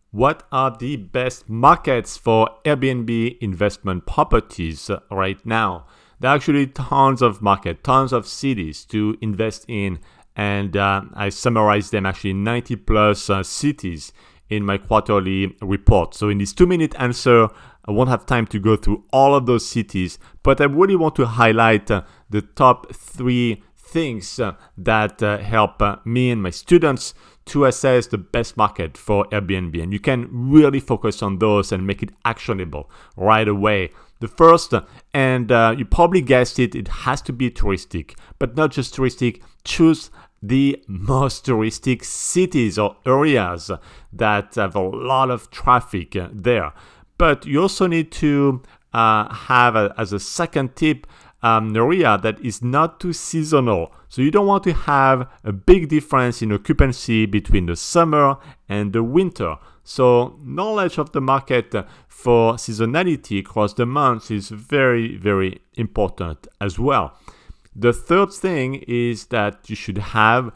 What are the best markets for Airbnb investment properties right now? There are actually tons of markets, tons of cities to invest in, and I summarized them actually 90 plus cities in my quarterly report. So in this 2-minute answer, I won't have time to go through all of those cities, but I really want to highlight the top 3 things that help me and my students to assess the best market for Airbnb. And you can really focus on those and make it actionable right away. The first, and you probably guessed it, it has to be touristic, but not just touristic. Choose the most touristic cities or areas that have a lot of traffic there. But you also need to have, as a second tip, an area that is not too seasonal. So you don't want to have a big difference in occupancy between the summer and the winter. So knowledge of the market for seasonality across the months is very, very important as well. The third thing is that you should have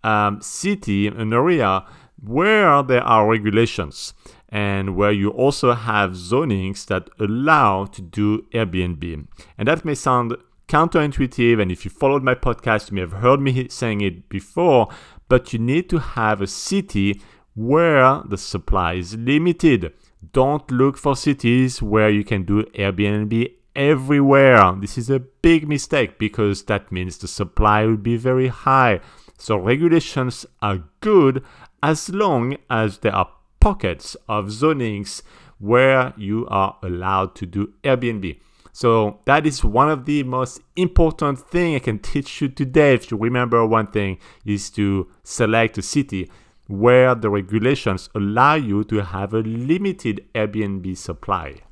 city, an area where there are regulations and where you also have zonings that allow to do Airbnb. And that may sound counterintuitive, and if you followed my podcast, you may have heard me saying it before, but you need to have a city where the supply is limited. Don't look for cities where you can do Airbnb everywhere. This is a big mistake because that means the supply will be very high. So regulations are good as long as there are pockets of zonings where you are allowed to do Airbnb. So that is one of the most important things I can teach you today. If you remember one thing, is to select a city where the regulations allow you to have a limited Airbnb supply.